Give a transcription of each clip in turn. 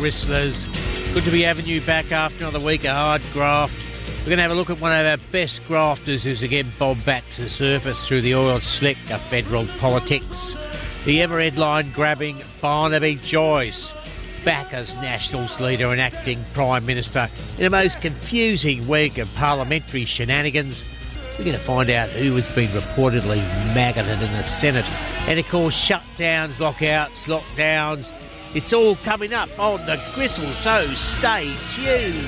Gristlers. Good to be having you back after another week of hard graft. We're going to have a look at one of our best grafters who's again bobbed back to the surface through the oil slick of federal politics. The ever-headline-grabbing Barnaby Joyce, back as Nationals leader and acting Prime Minister in a most confusing week of parliamentary shenanigans. We're going to find out who has been reportedly maggoted in the Senate. And of course, shutdowns, lockouts, lockdowns. It's all coming up on the Gristle, so stay tuned.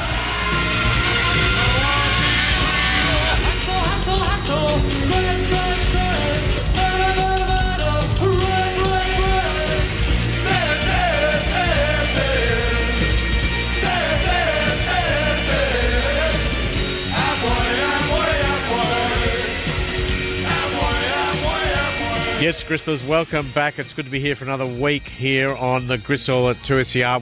Yes, Gristlers, welcome back. It's good to be here for another week here on the Gristle at 2SER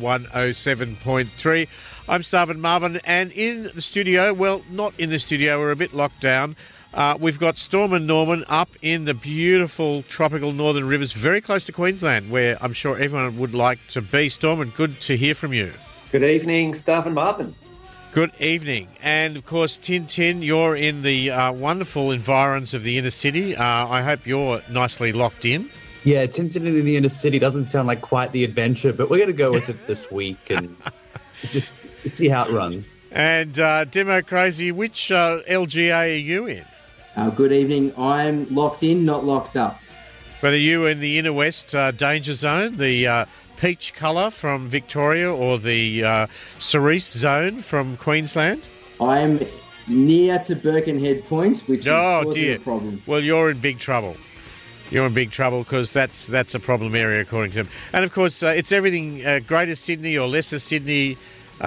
107.3. I'm Starvin Marvin, and in the studio, well, not in the studio, we're a bit locked down. We've got Storm and Norman up in the beautiful tropical Northern Rivers, very close to Queensland, where I'm sure everyone would like to be. Storm, and good to hear from you. Good evening, Starvin Marvin. Good evening. And, of course, Tin, you're in the wonderful environs of the inner city. I hope you're nicely locked in. Yeah, Tin in the inner city doesn't sound like quite the adventure, but we're going to go with it this week and just see how it runs. And, Demo Crazy, which LGA are you in? Good evening. I'm locked in, not locked up. But are you in the inner west danger zone, the peach colour from Victoria, or the cerise zone from Queensland? I'm near to Birkenhead Point, which is causing a problem. Well, you're in big trouble. You're in big trouble because that's a problem area according to them. And, of course, it's everything Greater Sydney or Lesser Sydney.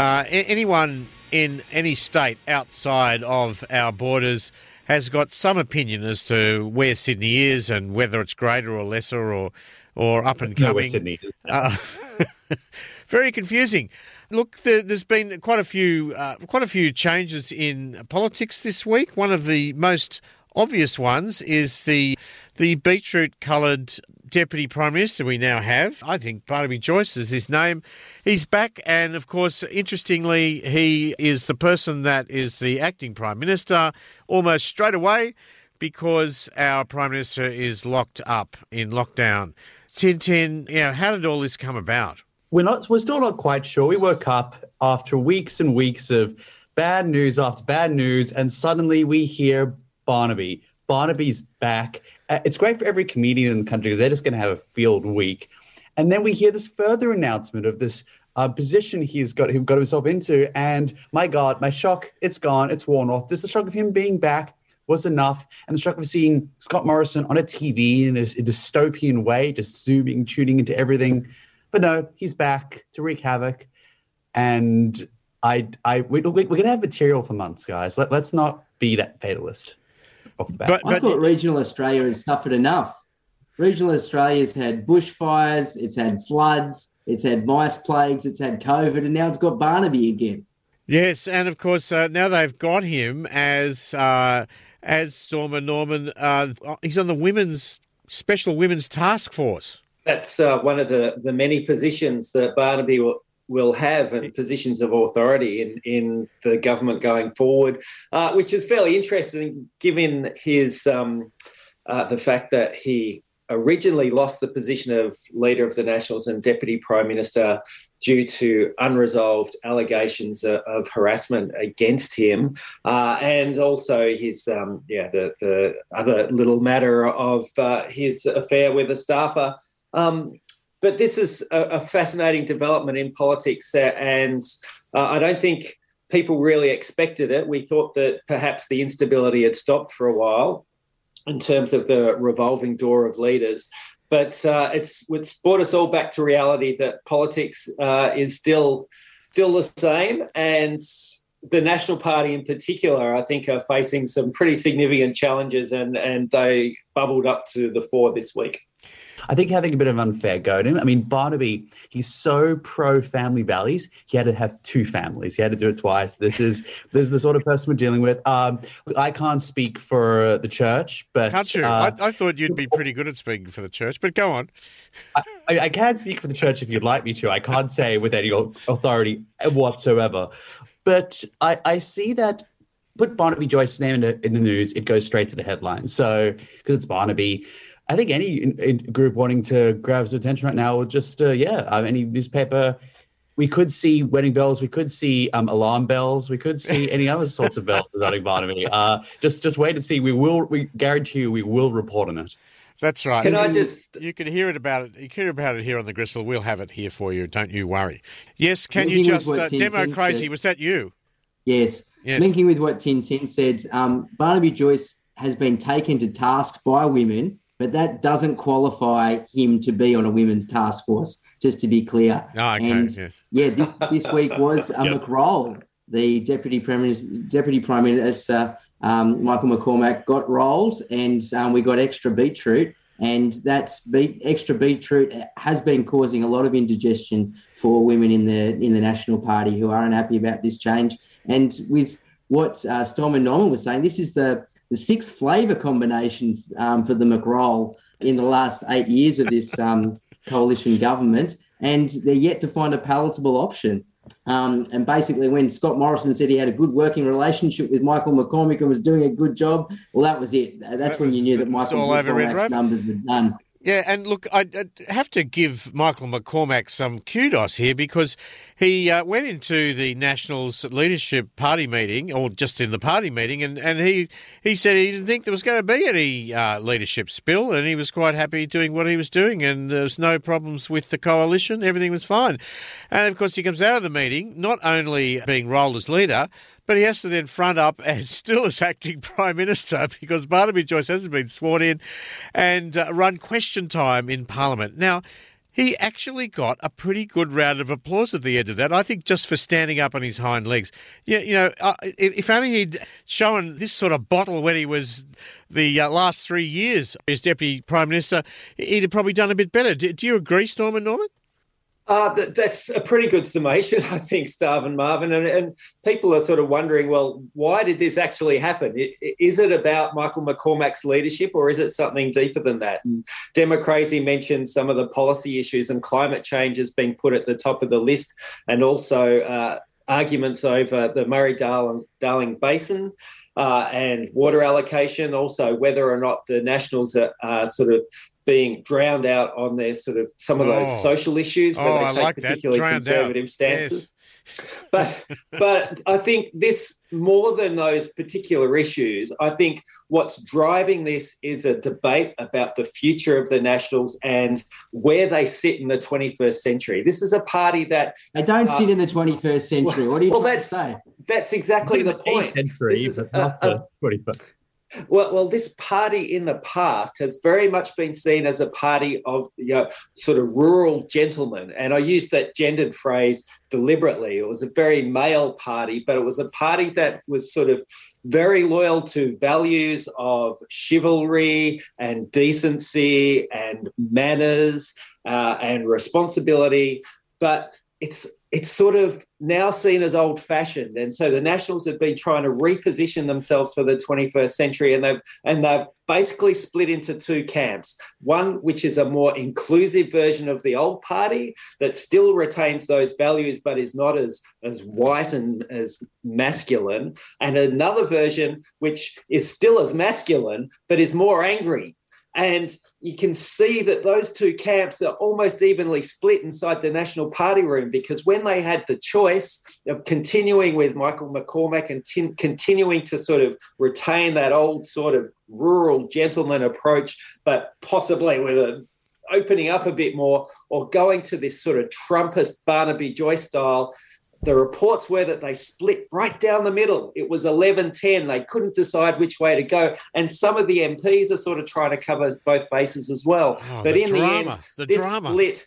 Anyone in any state outside of our borders has got some opinion as to where Sydney is and whether it's greater or lesser or up and coming. No, where Sydney is. Very confusing. Look, there's been quite a few changes in politics this week. One of the most obvious ones is the beetroot-coloured Deputy Prime Minister we now have. I think Barnaby Joyce is his name. He's back, and of course, interestingly, he is the person that is the acting Prime Minister almost straight away because our Prime Minister is locked up in lockdown. Tin, how did all this come about? We're still not quite sure. We woke up after weeks and weeks of bad news after bad news, and suddenly we hear Barnaby. Barnaby's back. It's great for every comedian in the country because they're just going to have a field week. And then we hear this further announcement of this position he got himself into. And my God, my shock, it's gone. It's worn off. Just the shock of him being back was enough. And the shock of seeing Scott Morrison on a TV in a dystopian way, just tuning into everything. But no, he's back to wreak havoc. And we're going to have material for months, guys. Let's not be that fatalist. But I thought regional Australia had suffered enough. Regional Australia's had bushfires, it's had floods, it's had mice plagues, it's had COVID, and now it's got Barnaby again. Yes, and of course now they've got him as Storm and Norman. He's on the special women's task force. That's one of the many positions that Barnaby will have, and positions of authority in the government going forward, which is fairly interesting given his the fact that he originally lost the position of Leader of the Nationals and Deputy Prime Minister due to unresolved allegations of harassment against him, and also his the other little matter of his affair with a staffer. But this is a fascinating development in politics, and I don't think people really expected it. We thought that perhaps the instability had stopped for a while in terms of the revolving door of leaders. But it's brought us all back to reality that politics is still the same, and the National Party in particular, I think, are facing some pretty significant challenges, and they bubbled up to the fore this week. I think having a bit of unfair go to him. I mean, Barnaby, he's so pro-family values, he had to have two families. He had to do it twice. This is the sort of person we're dealing with. I can't speak for the church, but... Can't you? I thought you'd be pretty good at speaking for the church, but go on. I can speak for the church if you'd like me to. I can't say with any authority whatsoever. But I see that, put Barnaby Joyce's name in the news, it goes straight to the headlines. So, because it's Barnaby, I think any group wanting to grab some attention right now will just, any newspaper, we could see wedding bells, we could see alarm bells, we could see any other sorts of bells regarding Barnaby. Just wait and see. We guarantee you we will report on it. That's right. You can hear about it. You can hear about it here on the Gristle. We'll have it here for you. Don't you worry. Yes, can you just demo crazy? Said. Was that you? Yes. Linking with what Tintin said, Barnaby Joyce has been taken to task by women, but that doesn't qualify him to be on a women's task force. Just to be clear. Oh, okay. And this week was McRoll, the Deputy Prime Minister. Michael McCormack got rolled, and we got extra beetroot, and extra beetroot has been causing a lot of indigestion for women in the National Party who are unhappy about this change. And with what Storm and Norman was saying, this is the sixth flavour combination for the McRoll in the last 8 years of this coalition government, and they're yet to find a palatable option. And basically, when Scott Morrison said he had a good working relationship with Michael McCormack and was doing a good job, well, that was it. That's when you knew that Michael McCormack's numbers were done. Yeah, and look, I have to give Michael McCormack some kudos here because he went into the Nationals Leadership Party meeting, or just in the party meeting, and he said he didn't think there was going to be any leadership spill, and he was quite happy doing what he was doing, and there was no problems with the coalition. Everything was fine. And, of course, he comes out of the meeting not only being rolled as leader, but he has to then front up as still as acting Prime Minister because Barnaby Joyce hasn't been sworn in and run question time in Parliament. Now, he actually got a pretty good round of applause at the end of that, I think, just for standing up on his hind legs. If only he'd shown this sort of bottle when he was the last 3 years as Deputy Prime Minister, he'd have probably done a bit better. Do you agree, Storm and Norman? That's a pretty good summation, I think, Starv and Marvin. And people are sort of wondering, well, why did this actually happen? Is it about Michael McCormack's leadership or is it something deeper than that? And Democracy mentioned some of the policy issues, and climate change has been put at the top of the list, and also arguments over the Murray-Darling Basin and water allocation, also whether or not the Nationals are sort of being drowned out on their sort of some of those social issues where they take particularly conservative stances. Yes. But I think this, more than those particular issues, I think what's driving this is a debate about the future of the Nationals and where they sit in the 21st century. This is a party that... They don't sit in the 21st century. What do you trying to say? That's exactly the point. Century, but not the 21st. Well, this party in the past has very much been seen as a party of, sort of rural gentlemen. And I use that gendered phrase deliberately. It was a very male party, but it was a party that was sort of very loyal to values of chivalry and decency and manners and responsibility. But it's sort of now seen as old-fashioned, and so the Nationals have been trying to reposition themselves for the 21st century, and they've basically split into two camps. One, which is a more inclusive version of the old party that still retains those values but is not as white and as masculine, and another version which is still as masculine but is more angry. And you can see that those two camps are almost evenly split inside the National Party room, because when they had the choice of continuing with Michael McCormack and continuing to sort of retain that old sort of rural gentleman approach, but possibly with opening up a bit more, or going to this sort of Trumpist Barnaby Joyce style, the reports were that they split right down the middle. It was 11-10. They couldn't decide which way to go. And some of the MPs are sort of trying to cover both bases as well. Oh, but in the end,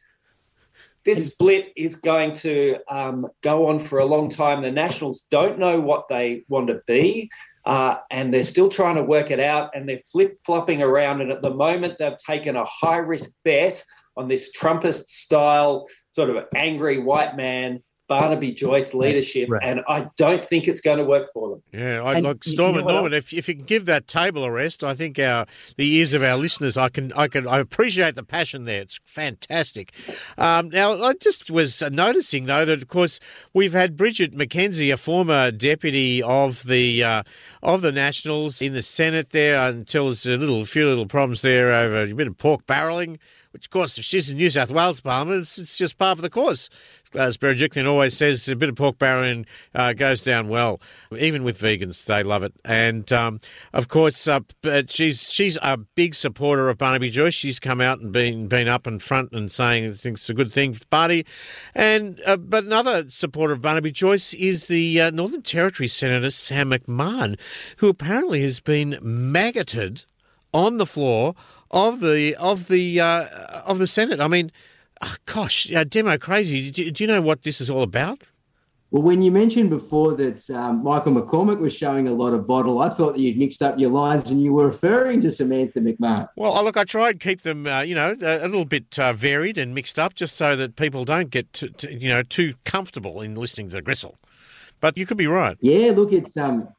this split is going to go on for a long time. The Nationals don't know what they want to be. and they're still trying to work it out, and they're flip-flopping around. And at the moment, they've taken a high-risk bet on this Trumpist-style sort of angry white man, Barnaby Joyce leadership, and I don't think it's going to work for them. Yeah, I'd like Storm and Norman. If you can give that table a rest, I think the ears of our listeners, I appreciate the passion there. It's fantastic. Now, I just was noticing though that of course we've had Bridget McKenzie, a former deputy of the Nationals in the Senate there, until there's a few little problems there over a bit of pork barrelling. Which, of course, if she's in New South Wales Parliament, it's just par for the course. As Berejiklian always says, a bit of pork barrelling goes down well. Even with vegans, they love it. And, of course, she's a big supporter of Barnaby Joyce. She's come out and been up in front and saying thinks it's a good thing for the party. And but another supporter of Barnaby Joyce is the Northern Territory Senator Sam McMahon, who apparently has been maggoted on the floor of the Senate. I mean, demo crazy. Do you know what this is all about? Well, when you mentioned before that Michael McCormack was showing a lot of bottle, I thought that you'd mixed up your lines and you were referring to Samantha McMahon. Well, look, I try and keep them, a little bit varied and mixed up, just so that people don't get too comfortable in listening to the Gristle. But you could be right. Yeah, look, it's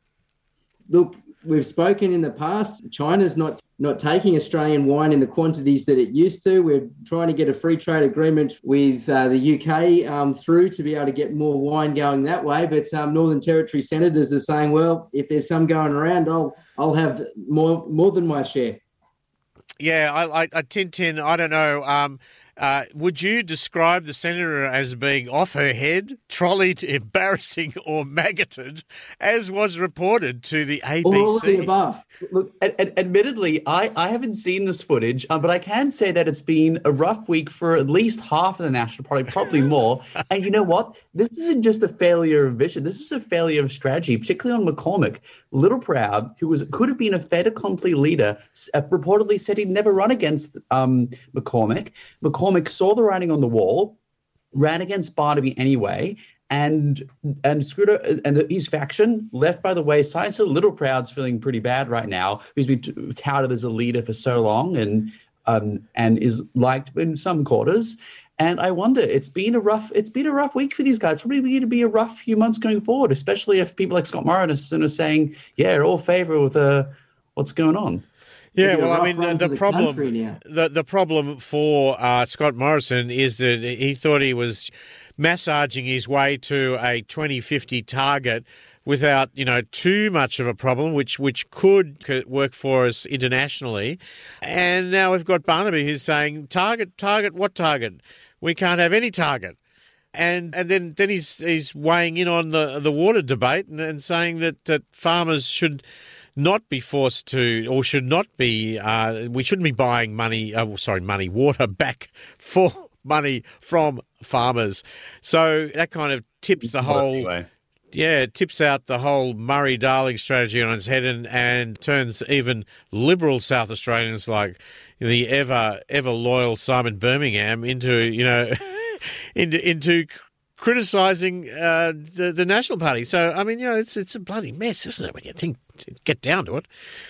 we've spoken in the past. China's not taking Australian wine in the quantities that it used to. We're trying to get a free trade agreement with the UK through to be able to get more wine going that way. But Northern Territory senators are saying, well, if there's some going around, I'll have more than my share. Yeah, I Tintin, I don't know. Would you describe the senator as being off her head, trolleyed, embarrassing, or maggoted, as was reported to the ABC? All of the above. Look, admittedly, I haven't seen this footage, but I can say that it's been a rough week for at least half of the National Party, probably more. And you know what? This isn't just a failure of vision. This is a failure of strategy, particularly on McCormack. Littleproud, who could have been a fait accompli leader, reportedly said he'd never run against McCormack. McCormack saw the writing on the wall, ran against Barnaby anyway, and Scruder and his faction left by the wayside. So Littleproud's feeling pretty bad right now. He's been touted as a leader for so long and is liked in some quarters. And I wonder, it's been a rough week for these guys. It's probably going to be a rough few months going forward, especially if people like Scott Morrison are saying, yeah, all favour with what's going on. Yeah, well, I mean, the problem for Scott Morrison is that he thought he was massaging his way to a 2050 target without, too much of a problem, which could work for us internationally. And now we've got Barnaby who's saying, target, what target? We can't have any target. And then he's weighing in on the water debate and saying that farmers should not be forced to, or should not be, we shouldn't be buying water back for money from farmers. So that kind of tips the whole... Anyway. Yeah, it tips out the whole Murray-Darling strategy on its head and turns even liberal South Australians like the ever loyal Simon Birmingham into into criticising the National Party. So I mean, it's a bloody mess, isn't it? When you get down to it,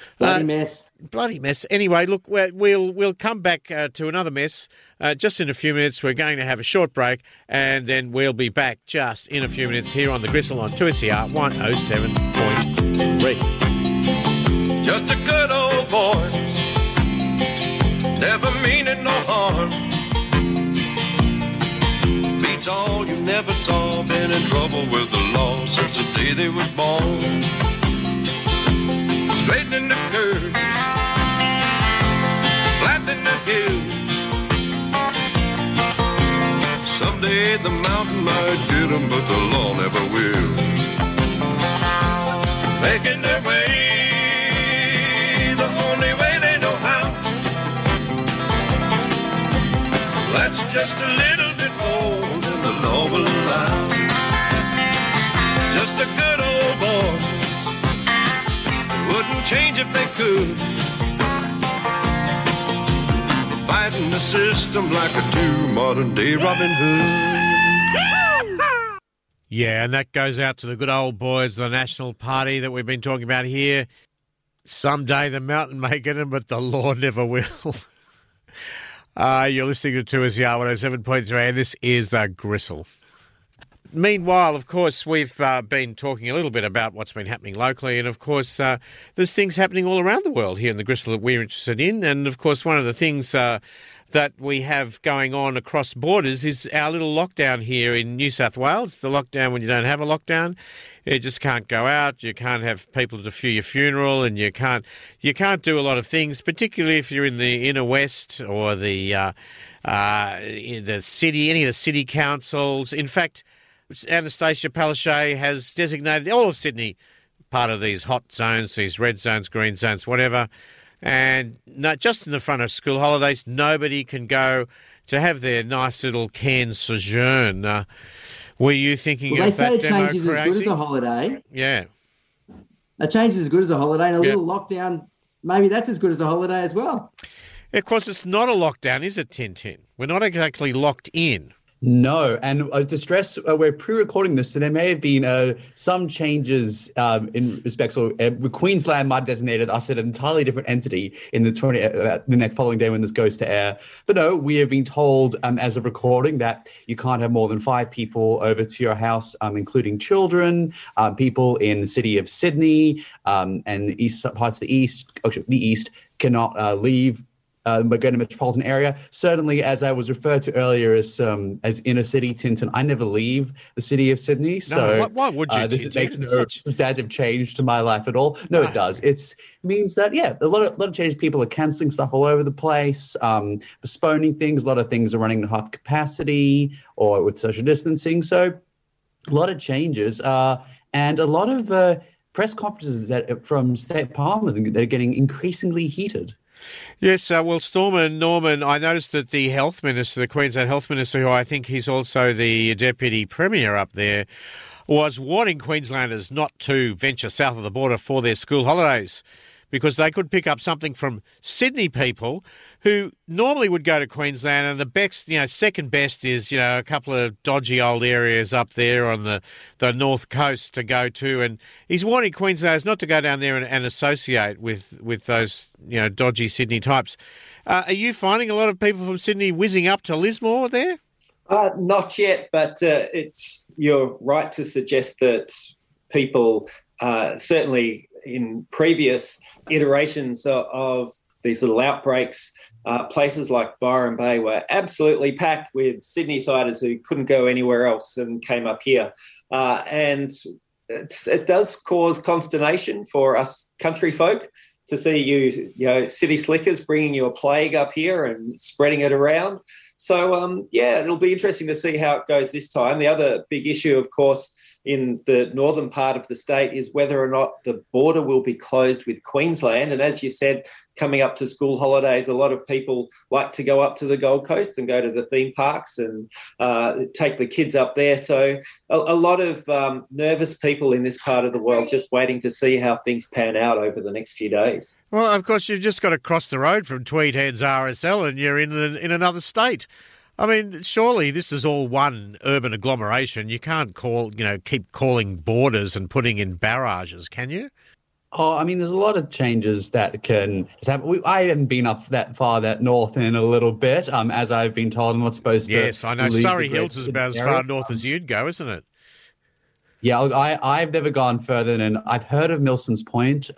bloody mess. Anyway, look, we'll come back to another mess just in a few minutes. We're going to have a short break, and then we'll be back just in a few minutes here on the Gristle on 2SER 107.3. Just a good old boy, never meaning no harm. Beats all you never saw, been in trouble with the law since the day they was born. Straightening the curves, flattening the hills. Someday the mountain might get them, but the law never will. Making their way the only way they know how. That's just a little bit more than the law will allow. Just a good old boy, wouldn't change if they could. Fighting the system like a true modern-day Robin Hood. Yeah, and that goes out to the good old boys, the National Party that we've been talking about here. Someday the mountain may get them, but the Lord never will. You're listening to 2SER 107.3, and this is The Gristle. Meanwhile, of course, we've been talking a little bit about what's been happening locally, and of course, there's things happening all around the world here in The Gristle that we're interested in, and of course, one of the things that we have going on across borders is our little lockdown here in New South Wales, the lockdown when you don't have a lockdown. You just can't go out, you can't have people to view your funeral, and you can't do a lot of things, particularly if you're in the inner west or the city, any of the city councils. In fact, Anastasia Palaszczuk has designated all of Sydney part of these hot zones, these red zones, green zones, whatever. And just in the front of school holidays, nobody can go to have their nice little Cairns sojourn. Were you thinking of that demo crazy? They say a change is as good as a holiday. Yeah. A change is as good as a holiday, and a little lockdown, maybe that's as good as a holiday as well. Of course, it's not a lockdown, is it, Tintin? We're not exactly locked in. No, and to stress, we're pre-recording this, so there may have been some changes in respect. So Queensland might have designated us an entirely different entity in the next following day when this goes to air. But no, we have been told as of recording that you can't have more than 5 people over to your house, including children, people in the city of Sydney, and east parts of the east. The east cannot leave Magona metropolitan area. Certainly, as I was referred to earlier as inner city Tintin, I never leave the city of Sydney. So why would you? This makes no substantive change to my life at all. No, it does. It means that a lot of changes. People are cancelling stuff all over the place, postponing things. A lot of things are running at half capacity or with social distancing. So a lot of changes and a lot of press conferences that from State Parliament that are getting increasingly heated. Yes, well, Storm and Norman, I noticed that the Health Minister, the Queensland Health Minister, who I think he's also the Deputy Premier up there, was warning Queenslanders not to venture south of the border for their school holidays because they could pick up something from Sydney people who normally would go to Queensland, and the best, second best is, a couple of dodgy old areas up there on the north coast to go to. And he's warning Queenslanders not to go down there and associate with those, dodgy Sydney types. Are you finding a lot of people from Sydney whizzing up to Lismore there? Not yet, but you're right to suggest that people, certainly in previous iterations of these little outbreaks, places like Byron Bay were absolutely packed with Sydney-siders who couldn't go anywhere else and came up here. And it does cause consternation for us country folk to see you city slickers bringing you a plague up here and spreading it around. So, it'll be interesting to see how it goes this time. The other big issue, of course, in the northern part of the state is whether or not the border will be closed with Queensland. And as you said, coming up to school holidays, a lot of people like to go up to the Gold Coast and go to the theme parks and take the kids up there. So a lot of nervous people in this part of the world just waiting to see how things pan out over the next few days. Well, of course, you've just got to cross the road from Tweed Heads RSL and you're in another state. I mean, surely this is all one urban agglomeration. You can't keep calling borders and putting in barrages, can you? Oh, I mean, there's a lot of changes that can happen. I haven't been up that far, that north in a little bit, as I've been told. I'm not supposed to. Yes, I know. Surrey Hills is about as far north as you'd go, isn't it? Yeah, I've never gone further than I've heard of Milson's Point. It's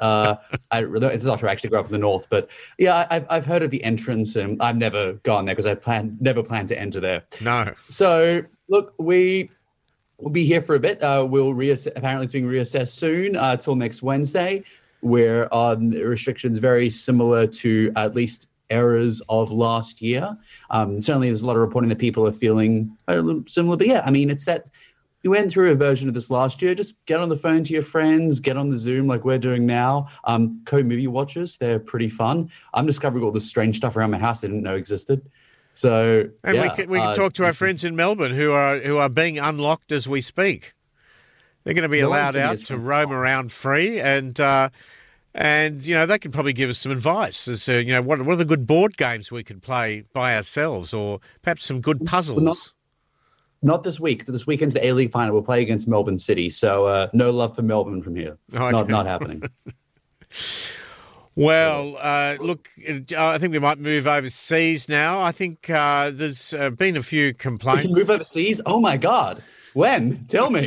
not true. I actually grew up in the north, but yeah, I've heard of the entrance, and I've never gone there because never planned to enter there. No. So look, we'll be here for a bit. We'll apparently it's being reassessed soon till next Wednesday. We're on restrictions very similar to at least errors of last year. Certainly, there's a lot of reporting that people are feeling a little similar, but yeah, I mean, it's that. We went through a version of this last year. Just get on the phone to your friends, get on the Zoom like we're doing now. Co-movie watches, they're pretty fun. I'm discovering all this strange stuff around my house I didn't know existed. So, and we can talk to our friends in Melbourne who are being unlocked as we speak. They're going to be allowed out to roam around free, and they can probably give us some advice as to what are the good board games we could play by ourselves, or perhaps some good puzzles. Not this week. This weekend's the A-League final. We'll play against Melbourne City. So no love for Melbourne from here. Okay. Not happening. Well, look, I think we might move overseas now. I think there's been a few complaints. We can move overseas? Oh, my God. When? Tell me.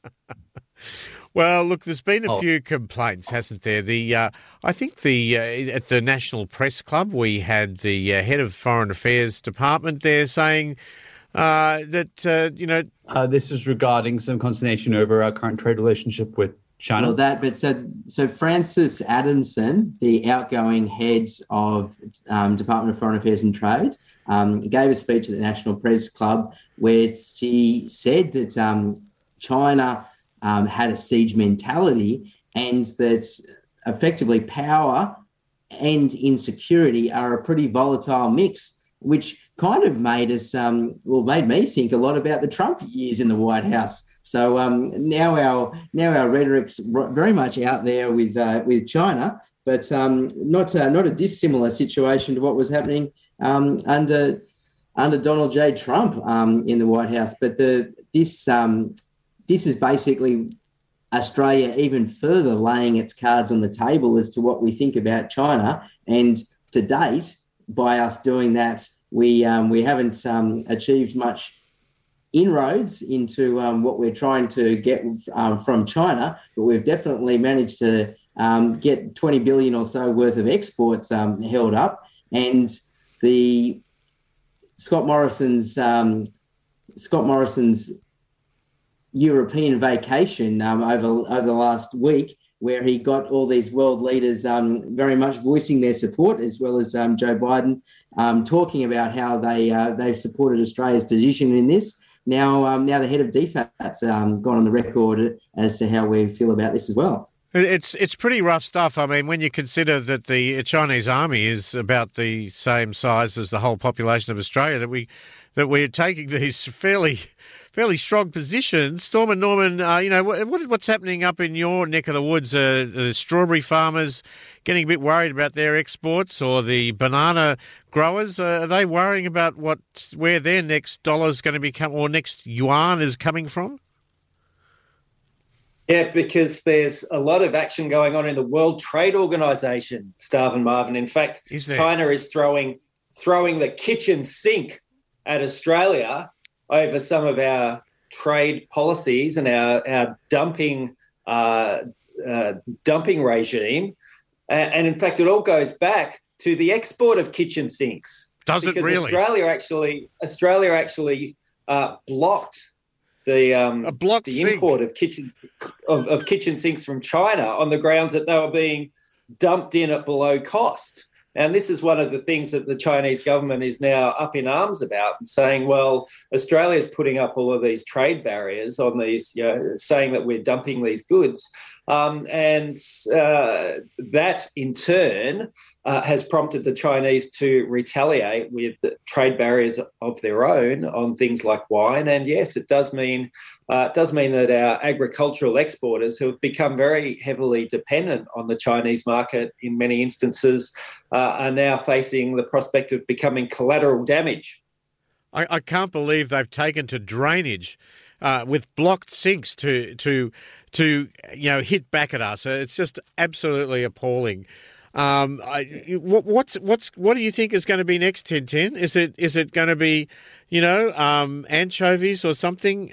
Well, look, there's been a few complaints, hasn't there? I think at the National Press Club, we had the head of Foreign Affairs Department there saying that, this is regarding some consternation over our current trade relationship with China. Well, so Frances Adamson, the outgoing head of Department of Foreign Affairs and Trade, gave a speech at the National Press Club where she said that China had a siege mentality and that effectively power and insecurity are a pretty volatile mix, which kind of made me think a lot about the Trump years in the White House. So now our rhetoric's very much out there with China, but not a dissimilar situation to what was happening under Donald J. Trump in the White House. But this is basically Australia even further laying its cards on the table as to what we think about China. And to date, by us doing that, we haven't achieved much inroads into what we're trying to get from China, but we've definitely managed to get 20 billion or so worth of exports held up. And the Scott Morrison's European vacation over the last week, where he got all these world leaders very much voicing their support, as well as Joe Biden talking about how they've supported Australia's position in this. Now the head of DFAT's gone on the record as to how we feel about this as well. It's pretty rough stuff. I mean, when you consider that the Chinese army is about the same size as the whole population of Australia, that we're taking these fairly strong positions. Storm and Norman, what's happening up in your neck of the woods? The strawberry farmers getting a bit worried about their exports, or the banana growers? Are they worrying about where their next dollar is going to become, or next yuan is coming from? Yeah, because there's a lot of action going on in the World Trade Organization, Starv and Marvin. In fact, China is throwing the kitchen sink at Australia over some of our trade policies and our dumping regime. And in fact, it all goes back to the export of kitchen sinks. Does it really? Australia actually blocked the import of kitchen sinks from China on the grounds that they were being dumped in at below cost. And this is one of the things that the Chinese government is now up in arms about, and saying, well, Australia's putting up all of these trade barriers on these, saying that we're dumping these goods. And that, in turn, has prompted the Chinese to retaliate with trade barriers of their own on things like wine. And yes, it does mean that our agricultural exporters, who have become very heavily dependent on the Chinese market in many instances, are now facing the prospect of becoming collateral damage. I can't believe they've taken to drainage with blocked sinks to hit back at us. It's just absolutely appalling. What do you think is going to be next, Tintin? Is it going to be, anchovies or something?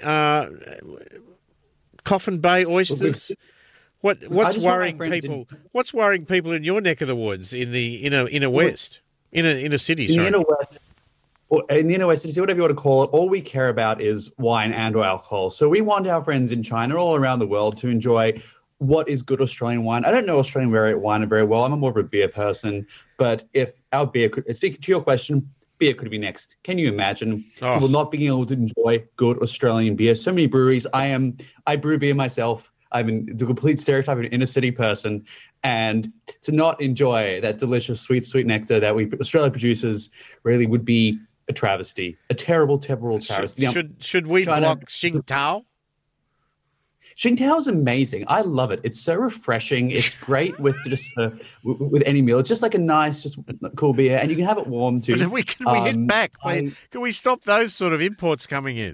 Coffin Bay oysters? What's worrying people? What's worrying people in your neck of the woods in the inner west, inner city? Sorry. In the inner west. In the inner west, whatever you want to call it, all we care about is wine and/or alcohol. So we want our friends in China, all around the world, to enjoy what is good Australian wine. I don't know Australian wine very well. I'm more of a beer person. But if our beer speaking to your question, beer could be next. Can you imagine people not being able to enjoy good Australian beer? So many breweries. I brew beer myself. I'm the complete stereotype of an inner city person. And to not enjoy that delicious, sweet nectar that Australia produces really would be a travesty, a terrible travesty. Should we block Tsingtao? Tsingtao is amazing. I love it. It's so refreshing. It's great with just with any meal. It's just like a nice, just cool beer, and you can have it warm too. But can we hit back? Can we stop those sort of imports coming in?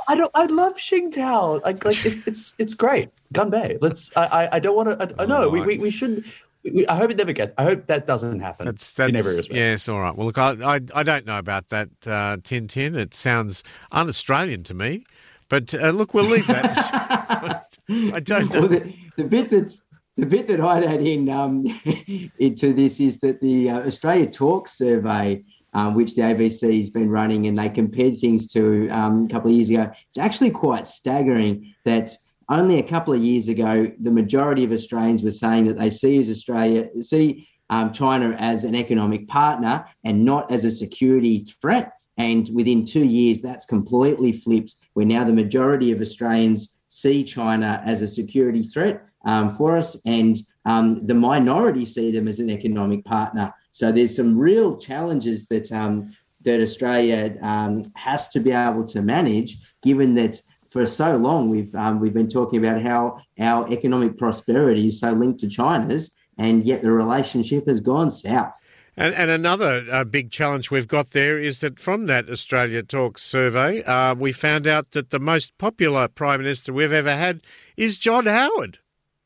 I love Qingdao. Like it's great. Gunbei. Let's. I don't want to. I know we should. I hope it never gets. I hope that doesn't happen. That's in every respect. Yes, all right. Well, look, I don't know about that, Tintin. It sounds un-Australian to me. But look, we'll leave that. I don't know. Well, the bit that I'd add in into this is that the Australia Talks survey, which the ABC has been running, and they compared things to a couple of years ago. It's actually quite staggering that only a couple of years ago, the majority of Australians were saying that they see China as an economic partner and not as a security threat. And within 2 years, that's completely flipped, where now the majority of Australians see China as a security threat for us, and the minority see them as an economic partner. So there's some real challenges that that Australia has to be able to manage, given that for so long we've been talking about how our economic prosperity is so linked to China's, and yet the relationship has gone south. And another big challenge we've got there is that from that Australia Talks survey, we found out that the most popular Prime Minister we've ever had is John Howard.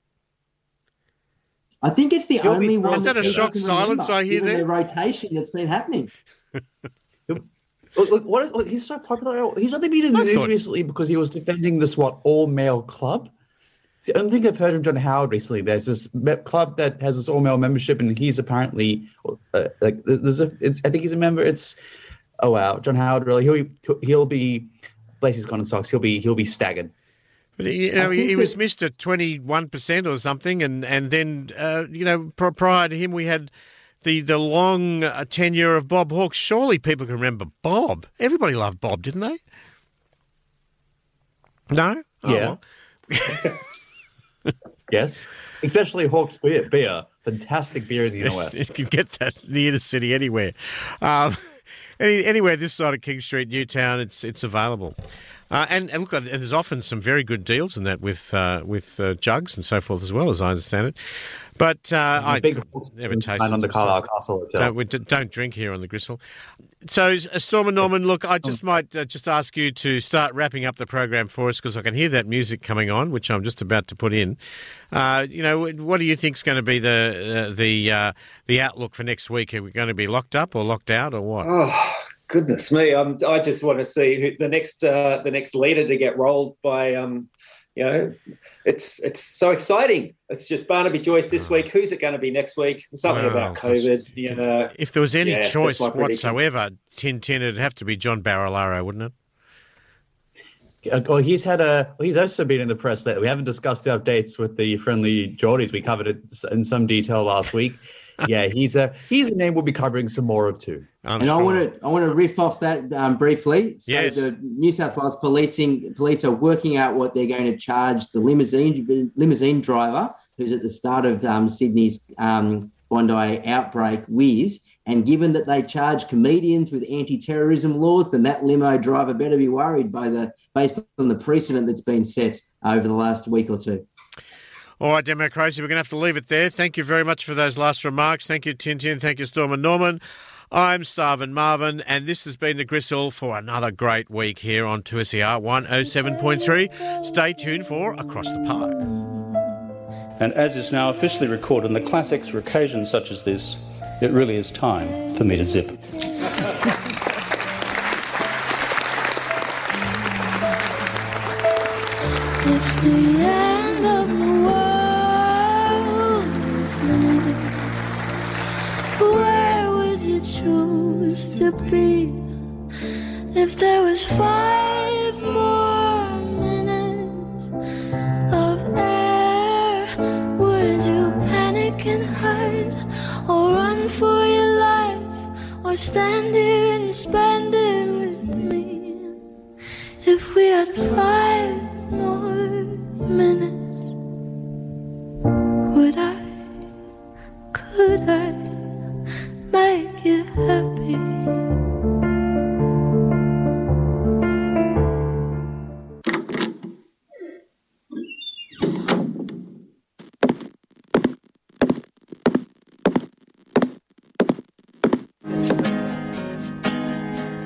I think it's the only one. Is that a shock silence I hear there? The rotation that's been happening. Look, he's so popular. He's only been in the news recently because he was defending this all-male club. It's the only thing I've heard of John Howard recently. There's this club that has this all-male membership, and he's apparently I think he's a member. John Howard really. He'll be, bless his cotton socks. He'll be staggered. But he was missed at 21% or something, and then prior to him we had the long tenure of Bob Hawke. Surely people can remember Bob. Everybody loved Bob, didn't they? No? Oh, yeah. Well. Yes. Especially Hawke's beer. Fantastic beer in the US. You can get that in the inner city anywhere. Anywhere this side of King Street, Newtown, it's available. And look, there's often some very good deals in that with jugs and so forth as well, as I understand it. But I never tasted on the Carlisle Castle itself. Don't drink here on the Gristle. So, Storm and Norman, look, I just might just ask you to start wrapping up the program for us, because I can hear that music coming on, which I'm just about to put in. What do you think is going to be the outlook for next week? Are we going to be locked up or locked out or what? Oh, goodness me! I just want to see the next leader to get rolled by. It's so exciting. It's just Barnaby Joyce this week. Who's it going to be next week? Something about COVID. If there was any choice whatsoever, Tintin, it'd have to be John Barilaro, wouldn't it? Well, he's also been in the press lately. We haven't discussed the updates with the friendly Geordies. We covered it in some detail last week. Yeah, he's a name we'll be covering some more of too. I want to riff off that briefly. So yes. The New South Wales police are working out what they're going to charge the limousine driver who's at the start of Sydney's Bondi outbreak with. And given that they charge comedians with anti-terrorism laws, then that limo driver better be worried based on the precedent that's been set over the last week or two. All right, Democracy, we're going to have to leave it there. Thank you very much for those last remarks. Thank you, Tintin. Thank you, Storm and Norman. I'm Starvin Marvin, and this has been The Gristle for another great week here on 2SER 107.3. Stay tuned for Across the Park. And as is now officially recorded in the classics for occasions such as this, it really is time for me to zip. If the end of the world was near, where would you choose to be? If there was 5 more minutes of air, would you panic and hide, or run for your life, or stand here and spend it with me? If we had 5